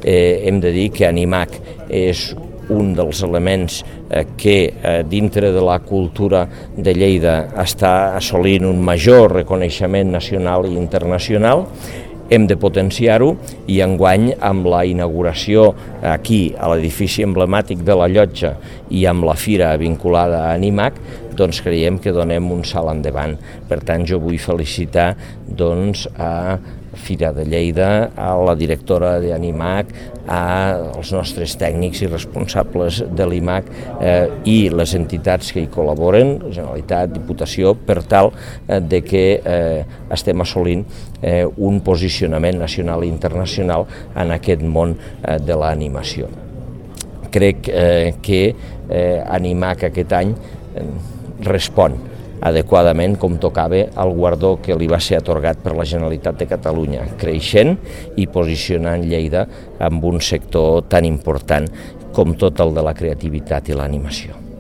hem de dir que Animac és un dels elements que dintre de la cultura de Lleida està assolint un major reconeixement nacional i internacional. Hem de potenciar-ho i enguany amb la inauguració aquí a l'edifici emblemàtic de la Llotja i amb la fira vinculada a Animac, doncs creiem que donem un salt endavant. Per tant, jo vull felicitar a Fira de Lleida, a la directora d'Animac, als nostres tècnics i responsables de l'IMAC i les entitats que hi col·laboren, Generalitat, Diputació, per tal de que estem assolint un posicionament nacional i internacional en aquest món de l'animació. Crec que Animac aquest any respon adequadament, com tocava, al guardó que li va ser atorgat per la Generalitat de Catalunya, creixent i posicionant Lleida amb un sector tan important com tot el de la creativitat i l'animació.